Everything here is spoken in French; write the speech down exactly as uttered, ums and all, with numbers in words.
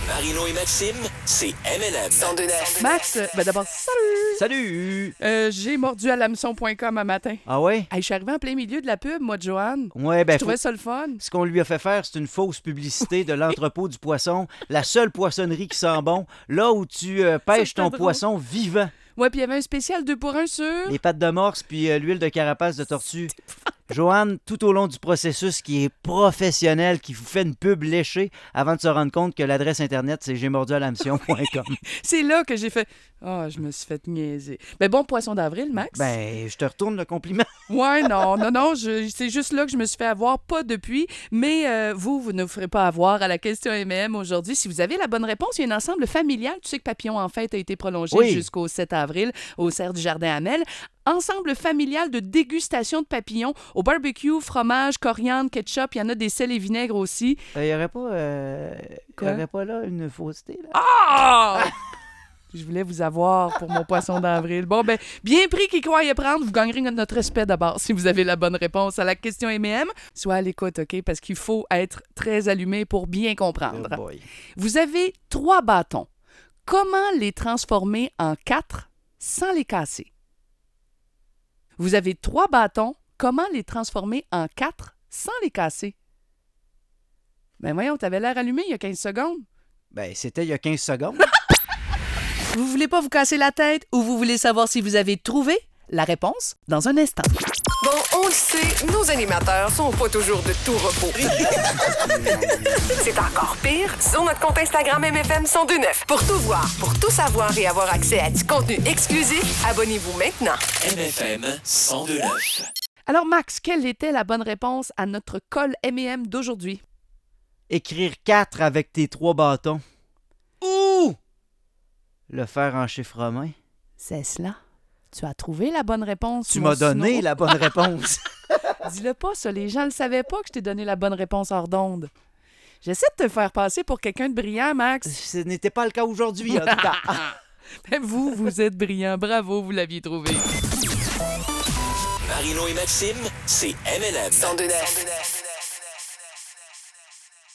Marino et Maxime, c'est M L M. cent deux neuf. Max, ben d'abord, salut! Salut! Euh, j'ai mordu à l'hameçon point com un matin. Ah ouais? Hey, je suis arrivé en plein milieu de la pub, moi, de Joanne. Ouais, ben, Je trouvais faut- ça le fun. ce qu'on lui a fait faire, c'est une fausse publicité de l'entrepôt du poisson, la seule poissonnerie qui sent bon, là où tu euh, pêches Ça, ton c'est poisson vivant. Ouais, puis il y avait un spécial deux pour un sur... Les pattes de morse puis euh, l'huile de carapace de tortue. Joanne, tout au long du processus qui est professionnel, qui vous fait une pub léchée avant de se rendre compte que l'adresse Internet, c'est j'ai mordu à l'hameçon point com. C'est là que j'ai fait... Ah, oh, je me suis fait niaiser. Ben bon poisson d'avril, Max. Ben, je te retourne le compliment. Ouais, non, non, non, je- c'est juste là que je me suis fait avoir, pas depuis. Mais euh, vous, vous ne vous ferez pas avoir à la question M M aujourd'hui. Si vous avez la bonne réponse, il y a un ensemble familial. Tu sais que Papillon en fête a été prolongé Oui. jusqu'au sept avril au Cerf du Jardin Hamel. Ensemble familial de dégustation de papillons au barbecue, fromage, coriandre, ketchup. Il y en a des sels et vinaigres aussi. Il n'y aurait pas, euh, y Quoi? aurait pas là une fausseté, là? Ah! Je voulais vous avoir pour mon poisson d'avril. Bon, ben, bien pris qu'il croyait prendre. Vous gagnerez notre respect d'abord si vous avez la bonne réponse à la question M M. Sois à l'écoute, OK? Parce qu'il faut être très allumé pour bien comprendre. Oh boy. Vous avez trois bâtons. Comment les transformer en quatre sans les casser? Vous avez trois bâtons. Comment les transformer en quatre sans les casser? Ben voyons, t'avais l'air allumé il y a quinze secondes. Ben, c'était il y a quinze secondes. Vous voulez pas vous casser la tête ou vous voulez savoir si vous avez trouvé la réponse dans un instant? Bon, on le sait, nos animateurs sont pas toujours de tout repos. C'est encore pire sur notre compte Instagram M F M cent deux neuf. Pour tout voir, pour tout savoir et avoir accès à du contenu exclusif, abonnez-vous maintenant. M F M cent deux neuf. Alors Max, quelle était la bonne réponse à notre call M et M d'aujourd'hui? Écrire quatre avec tes trois bâtons. Ou le faire en chiffre romain. C'est cela. Tu as trouvé la bonne réponse. Tu mon m'as donné snow. la bonne réponse. Dis-le pas, ça. Les gens ne le savaient pas que je t'ai donné la bonne réponse hors d'onde. J'essaie de te faire passer pour quelqu'un de brillant, Max. Ce n'était pas le cas aujourd'hui, en tout cas. Mais vous, vous êtes brillant. Bravo, vous l'aviez trouvé. Marino et Maxime, c'est M L M. cent deux neuf.